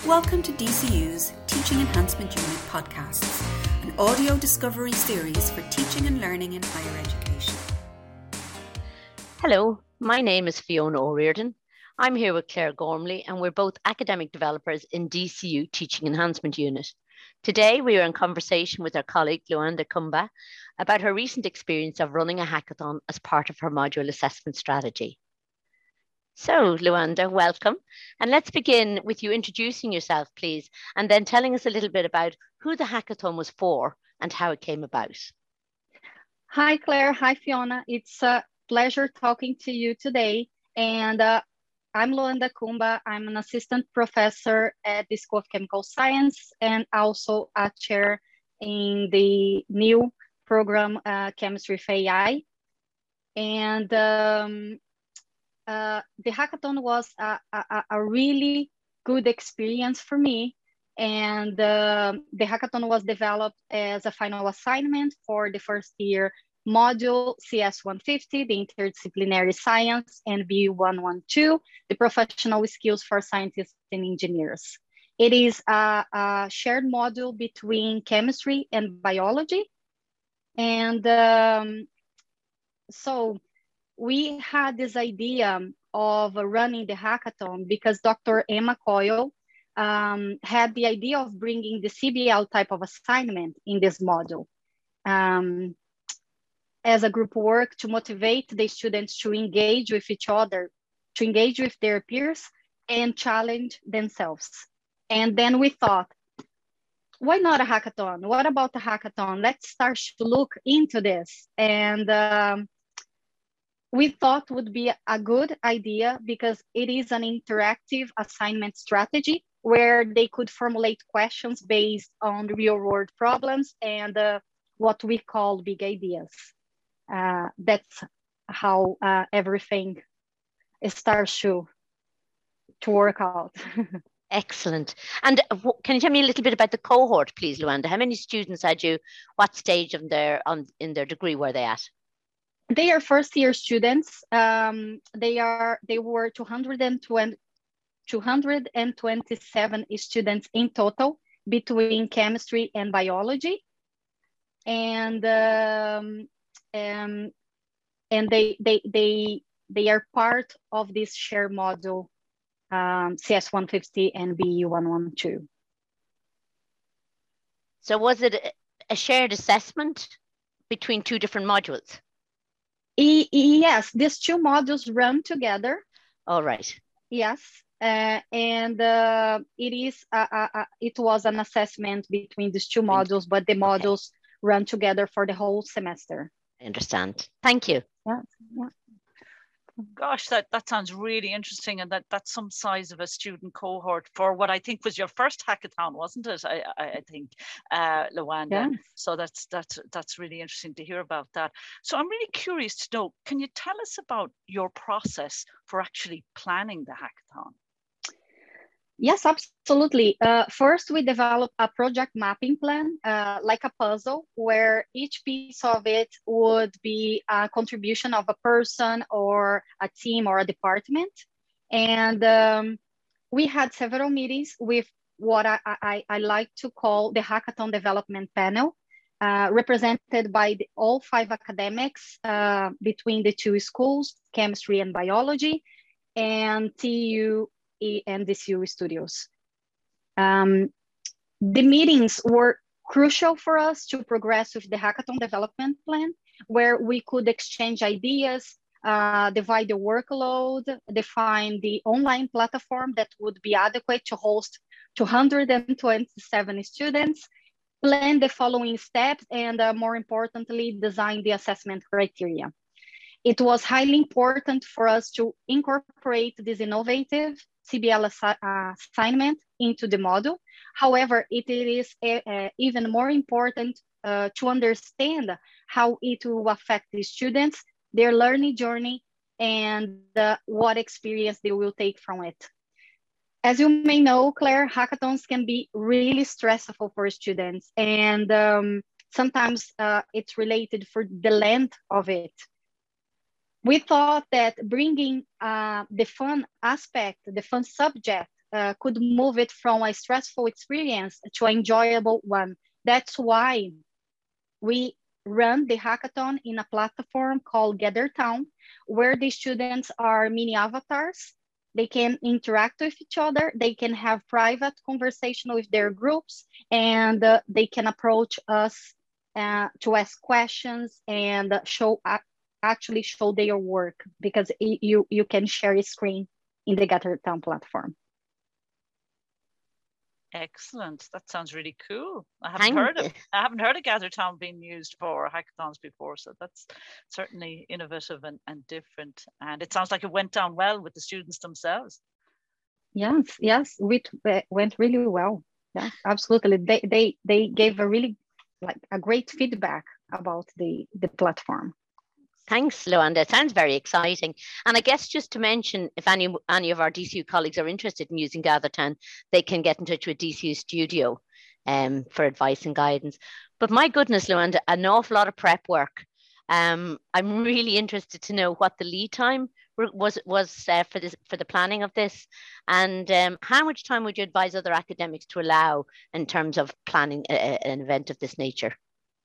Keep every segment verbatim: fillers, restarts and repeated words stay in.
Welcome to D C U's Teaching Enhancement Unit podcasts, an audio discovery series for teaching and learning in higher education. Hello, my name is Fiona O'Riordan. I'm here with Claire Gormley and we're both academic developers in D C U Teaching Enhancement Unit. Today we are in conversation with our colleague Luanda Kumba about her recent experience of running a hackathon as part of her module assessment strategy. So, Luanda, welcome. And let's begin with you introducing yourself, please, and then telling us a little bit about who the hackathon was for and how it came about. Hi, Claire. Hi, Fiona. It's a pleasure talking to you today. And uh, I'm Luanda Kumba. I'm an assistant professor at the School of Chemical Science and also a chair in the new program, uh, Chemistry for A I. And um, Uh, the hackathon was a, a, a really good experience for me. And uh, the hackathon was developed as a final assignment for the first year module C S one fifty, the interdisciplinary science, and B U one twelve, the professional skills for scientists and engineers. It is a, a shared module between chemistry and biology. And um, so, we had this idea of running the hackathon because Doctor Emma Coyle um, had the idea of bringing the C B L type of assignment in this module um, as a group work to motivate the students to engage with each other, to engage with their peers and challenge themselves. And then we thought, why not a hackathon? What about a hackathon? Let's start to look into this. And um, we thought would be a good idea because it is an interactive assignment strategy where they could formulate questions based on real world problems and uh, what we call big ideas. Uh, that's how uh, everything starts to, to work out. Excellent. And can you tell me a little bit about the cohort, please, Luanda? How many students had you? What stage of their, on, in their degree were they at? They are first year students. Um, they are they were two hundred twenty, two hundred twenty-seven students in total between chemistry and biology, and um, um, and they they they they are part of this share module um, C S one fifty and B U one twelve. So was it a shared assessment between two different modules? E yes, these two modules run together. All right. Yes, uh, and uh, it is a, a, a, it was an assessment between these two modules, but the modules okay. run together for the whole semester. I understand. Thank you. Yeah. yeah. Gosh, that, that sounds really interesting, and that that's some size of a student cohort for what I think was your first hackathon, wasn't it? I I, I think, uh, Luanda. Yeah. So that's that's that's really interesting to hear about that. So I'm really curious to know, can you tell us about your process for actually planning the hackathon? Yes, absolutely. Uh, first, we developed a project mapping plan, uh, like a puzzle, where each piece of it would be a contribution of a person or a team or a department. And um, we had several meetings with what I, I, I like to call the Hackathon Development Panel, uh, represented by the, all five academics uh, between the two schools, chemistry and biology, and T U and D C U studios. Um, the meetings were crucial for us to progress with the hackathon development plan, where we could exchange ideas, uh, divide the workload, define the online platform that would be adequate to host two hundred twenty-seven students, plan the following steps, and uh, more importantly, design the assessment criteria. It was highly important for us to incorporate this innovative C B L assi uh, assignment into the module. However, it is a, a even more important uh, to understand how it will affect the students, their learning journey, and uh, what experience they will take from it. As you may know, Claire, hackathons can be really stressful for students, and um, sometimes uh, it's related for the length of it. We thought that bringing uh, the fun aspect, the fun subject uh, could move it from a stressful experience to an enjoyable one. That's why we run the hackathon in a platform called GatherTown, where the students are mini avatars. They can interact with each other. They can have private conversation with their groups, and uh, they can approach us uh, to ask questions and show uh, actually show their work, because it, you, you can share a screen in the GatherTown platform. Excellent. That sounds really cool. I haven't Thank heard of I haven't heard of GatherTown being used for hackathons before, so that's certainly innovative and, and different. And it sounds like it went down well with the students themselves. Yes, yes, it went really well. Yeah, absolutely. They they they gave a really like a great feedback about the the platform. Thanks, Luanda. It sounds very exciting. And I guess just to mention, if any any of our D C U colleagues are interested in using GatherTown, they can get in touch with D C U Studio um, for advice and guidance. But my goodness, Luanda, an awful lot of prep work. Um, I'm really interested to know what the lead time was was uh, for this for the planning of this, and um, how much time would you advise other academics to allow in terms of planning a, a, an event of this nature?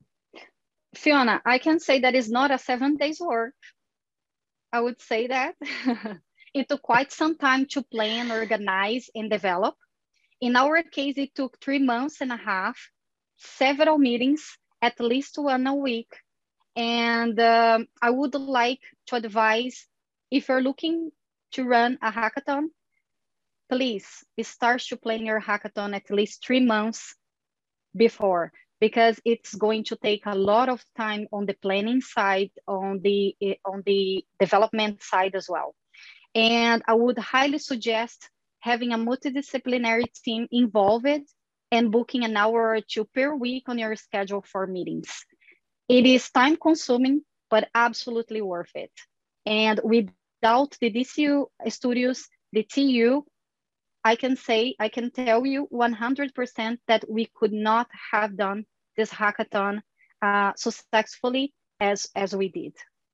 Fiona, I can say that it's not a seven days work. I would say that. It took quite some time to plan, organize, and develop. In our case, it took three months and a half, several meetings, at least one a week. And um, I would like to advise, if you're looking to run a hackathon, please start to plan your hackathon at least three months before, because it's going to take a lot of time on the planning side, on the, on the development side as well. And I would highly suggest having a multidisciplinary team involved and booking an hour or two per week on your schedule for meetings. It is time consuming, but absolutely worth it. And without the D C U studios, the T U, I can say, I can tell you one hundred percent that we could not have done this hackathon uh, successfully as, as we did.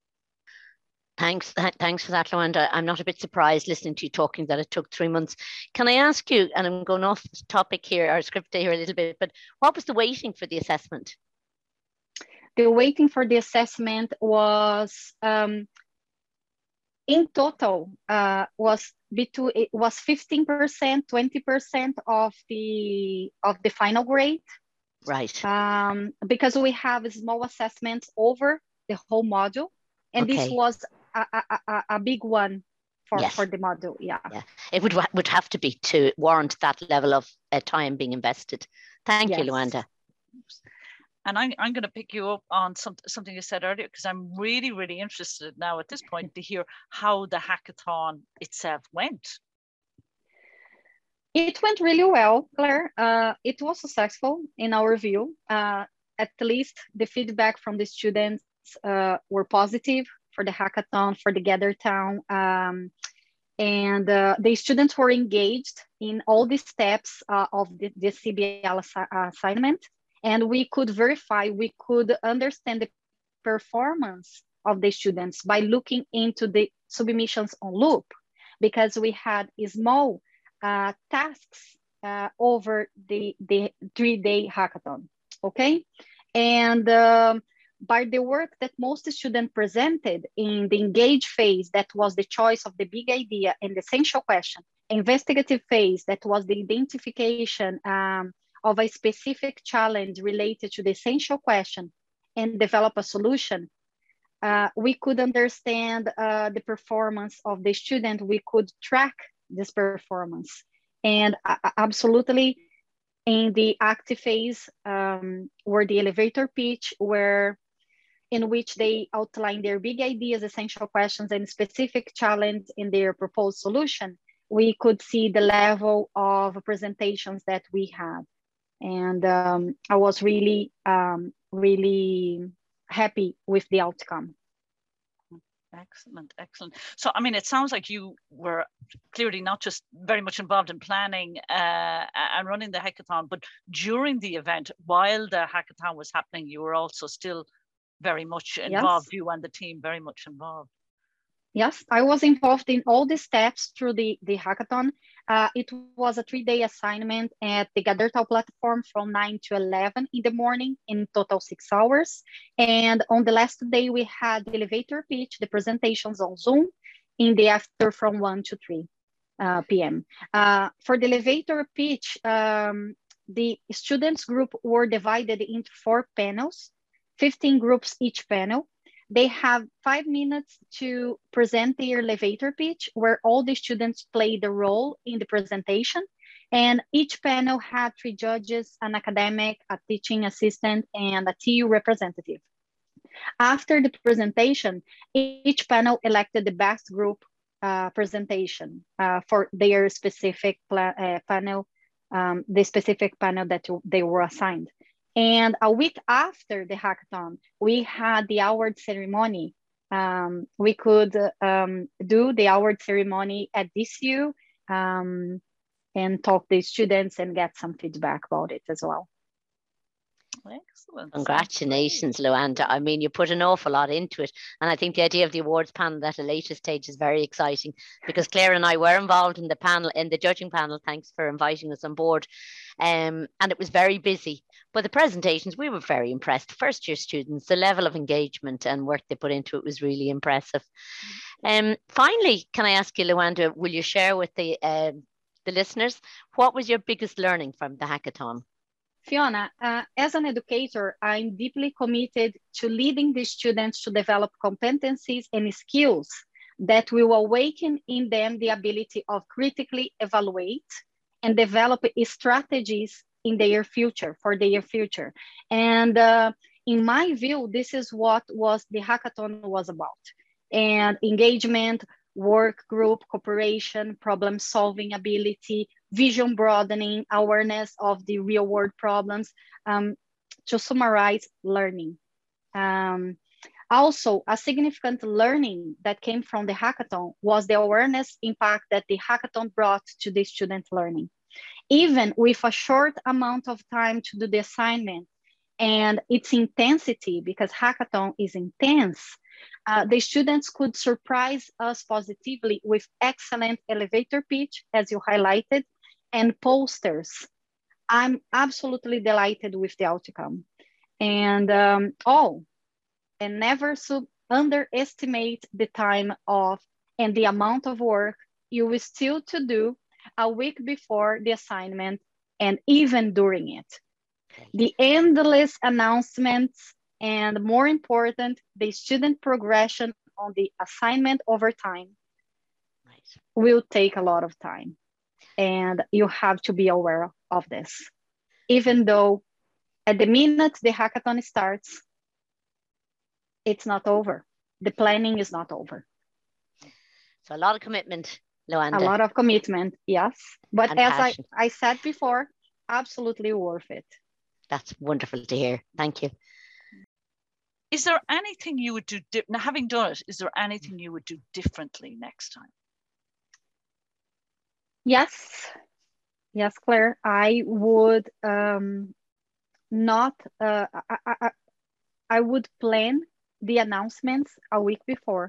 Thanks, th thanks for that, Luanda. I'm not a bit surprised listening to you talking that it took three months. Can I ask you, and I'm going off topic here, or script here a little bit, but what was the waiting for the assessment? The waiting for the assessment was, um, in total, uh, was between it was fifteen percent, twenty percent of the of the final grade. Right. Um, because we have small assessments over the whole module, and okay. this was a, a, a, a big one for, yes. for the module. Yeah. Yeah, it would would have to be to warrant that level of uh, time being invested. Thank yes. you, Luanda. And I'm, I'm going to pick you up on some, something you said earlier, because I'm really, really interested now at this point to hear how the hackathon itself went. It went really well, Claire. Uh, it was successful in our view. Uh, at least the feedback from the students uh, were positive for the hackathon, for the GatherTown. Um, and uh, the students were engaged in all the steps uh, of the, the C B L assi assignment. And we could verify, we could understand the performance of the students by looking into the submissions on Loop, because we had small uh, tasks uh, over the, the three-day hackathon, okay? And um, by the work that most students presented in the engage phase, that was the choice of the big idea and the essential question, investigative phase, that was the identification um, of a specific challenge related to the essential question and develop a solution, uh, we could understand uh, the performance of the student. We could track this performance. And uh, absolutely in the active phase, um, were the elevator pitch, where in which they outline their big ideas, essential questions, and specific challenge in their proposed solution, we could see the level of presentations that we had. And um, I was really, um, really happy with the outcome. Excellent, excellent. So, I mean, it sounds like you were clearly not just very much involved in planning uh, and running the hackathon, but during the event, while the hackathon was happening, you were also still very much involved, yes. You and the team very much involved. Yes, I was involved in all the steps through the, the hackathon. Uh, it was a three-day assignment at the Gadertal platform from nine to eleven in the morning, in total six hours. And on the last day, we had the elevator pitch, the presentations on Zoom, in the after from one to three uh, p m Uh, for the elevator pitch, um, the students group were divided into four panels, fifteen groups each panel. They have five minutes to present their elevator pitch, where all the students played a role in the presentation. And each panel had three judges, an academic, a teaching assistant, and a T U representative. After the presentation, each panel elected the best group uh, presentation uh, for their specific uh, panel, um, the specific panel that they were assigned. And a week after the hackathon, we had the award ceremony. Um, we could um, do the award ceremony at D C U um, and talk to the students and get some feedback about it as well. Excellent. Congratulations, Luanda. I mean, you put an awful lot into it. And I think the idea of the awards panel at a later stage is very exciting, because Claire and I were involved in the panel, in the judging panel. Thanks for inviting us on board. Um, and it was very busy. But the presentations, we were very impressed. First year students, the level of engagement and work they put into it was really impressive. Um, finally, can I ask you, Luanda, will you share with the, uh, the listeners, what was your biggest learning from the hackathon? Fiona, uh, as an educator, I'm deeply committed to leading the students to develop competencies and skills that will awaken in them the ability of critically evaluate and develop strategies in their future, for their future. And uh, in my view, this is what was the hackathon was about. And engagement, work group, cooperation, problem solving ability, vision broadening, awareness of the real world problems, um, to summarize, learning. Um, also, a significant learning that came from the hackathon was the awareness impact that the hackathon brought to the student learning. Even with a short amount of time to do the assignment and its intensity, because hackathon is intense, Uh, the students could surprise us positively with excellent elevator pitch, as you highlighted, and posters. I'm absolutely delighted with the outcome. And um, oh, and never sub underestimate the time of and the amount of work you will still to do a week before the assignment and even during it. The endless announcements, and more important, the student progression on the assignment over time right. will take a lot of time. And you have to be aware of this. Even though at the minute the hackathon starts, it's not over. The planning is not over. So a lot of commitment, Luanda. A lot of commitment, yes. But and as I, I said before, absolutely worth it. That's wonderful to hear. Thank you. Is there anything you would do, now having done it, is there anything you would do differently next time? Yes, yes, Claire, I would um, not, uh, I, I, I would plan the announcements a week before.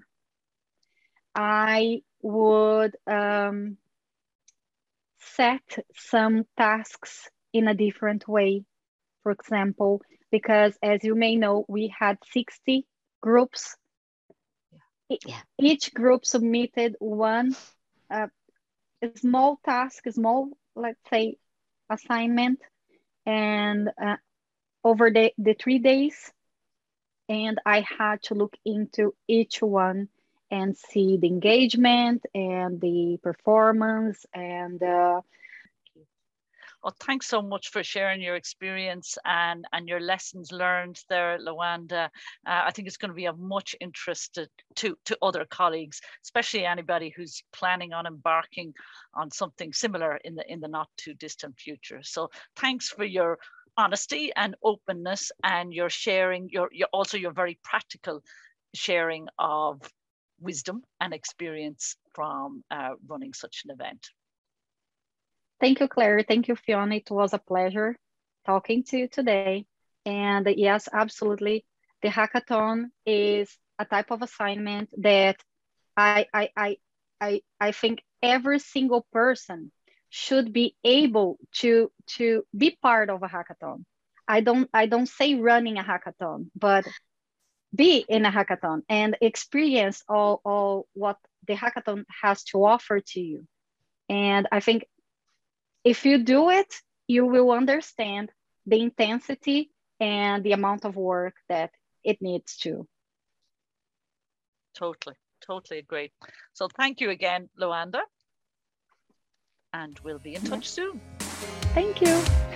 I would um, set some tasks in a different way. For example, because as you may know, we had sixty groups. Yeah. Each group submitted one uh, small task, small, let's say, assignment, and uh, over the, the three days, and I had to look into each one and see the engagement and the performance and uh, Well, thanks so much for sharing your experience and, and your lessons learned there, Luanda. Uh, I think it's going to be of much interest to, to, to other colleagues, especially anybody who's planning on embarking on something similar in the, in the not too distant future. So thanks for your honesty and openness and your sharing, your, your also your very practical sharing of wisdom and experience from uh, running such an event. Thank you, Claire. Thank you, Fiona. It was a pleasure talking to you today. And yes, absolutely. The hackathon is a type of assignment that I, I, I, I, I think every single person should be able to, to be part of a hackathon. I don't, I don't say running a hackathon, but be in a hackathon and experience all, all what the hackathon has to offer to you. And I think if you do it, you will understand the intensity and the amount of work that it needs to. Totally, totally agree. So thank you again, Luanda. And we'll be in touch soon. Thank you.